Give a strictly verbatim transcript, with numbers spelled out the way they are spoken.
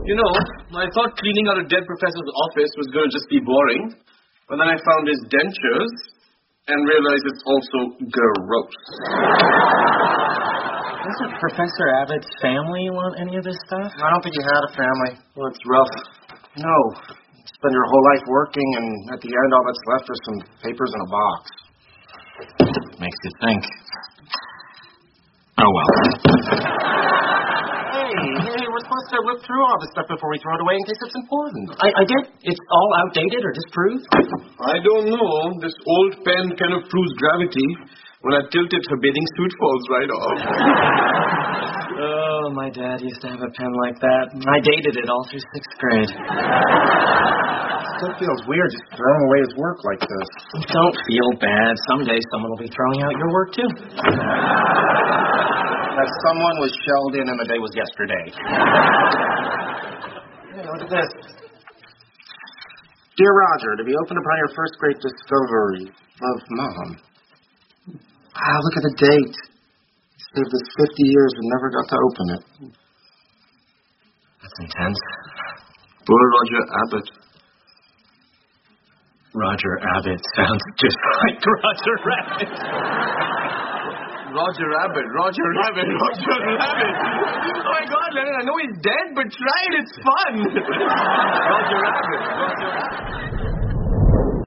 You know, I thought cleaning out a dead professor's office was going to just be boring, but then I found his dentures and realized it's also gross. Doesn't Professor Abbott's family want any of this stuff? I don't think he had a family. Well, it's rough. No. Spend your whole life working, and at the end, all that's left are some papers in a box. Makes you think. Oh, well. Hey, hey, we're supposed to look through all this stuff before we throw it away in case it's important. I, I did. It's all outdated or disproved? I don't know. This old pen kind of proves gravity. When I tilt it, her bathing suit falls right off. Oh, my dad used to have a pen like that. I dated it all through sixth grade. Still feels weird just throwing away his work like this. Don't feel bad. Someday someone will be throwing out your work, too. That someone was shelled in and the day was yesterday. Hey, look at this. Dear Roger, to be opened upon your first great discovery of Mom. Wow, look at the date. He saved us fifty years and never got to open it. That's intense. Poor Roger Abbott. Roger Abbott sounds just like Roger Rabbit. Roger Rabbit, Roger Rabbit, Roger Rabbit. Oh my God, Leonard, I know he's dead, but try it, it's fun. Roger Rabbit, Roger Rabbit.